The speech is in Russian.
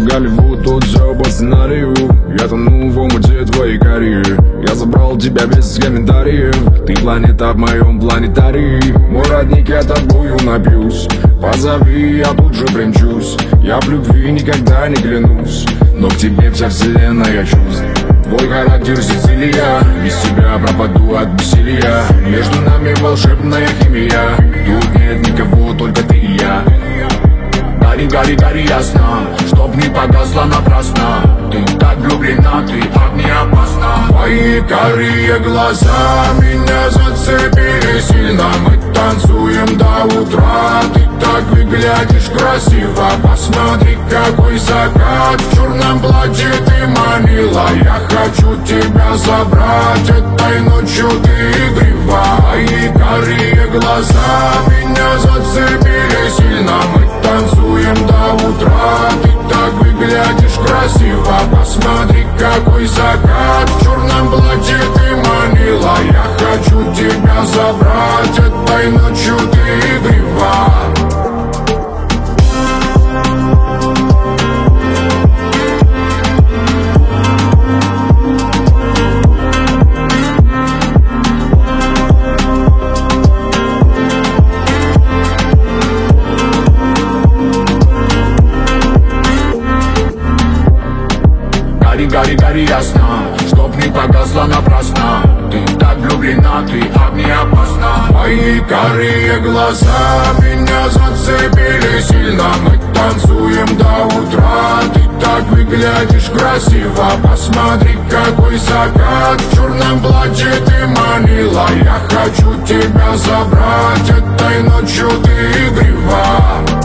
Голливуд, тут все по сценарию. Я тону в омуте твоей карьеры. Я забрал тебя без комментариев. Ты планета в моем планетарии. Мой родник, я тобою напьюсь. Позови, я тут же примчусь. Я в любви никогда не клянусь, но к тебе вся вселенная чувств. Твой характер Сицилия, без тебя пропаду от бессилия. Между нами волшебная химия. Тут нет никого, только ты и я. Гори, гори, гори ясно, чтоб не погасла напрасно. Ты так влюблена, ты так не опасна. Твои карие глаза меня зацепили сильно. Мы танцуем до утра. Ты так выглядишь красиво. Посмотри, какой закат. В черном платье ты манила. Я хочу тебя забрать. Этой ночью ты игрива. Твои карие глаза меня зацепили сильно. Мы танцуем до утра. Ты так выглядишь красиво. Посмотри, какой закат. В черном платье ты манила. Я хочу тебя забрать. Этой ночью ты игрива. Гори, гори, гори ясно, чтоб не погасла напрасно. Ты так влюблена, ты так не опасна. Твои карие глаза меня зацепили сильно. Мы танцуем до утра. Ты так выглядишь красиво. Посмотри, какой закат. В черном платье ты манила. Я хочу тебя забрать. Этой ночью ты игрива.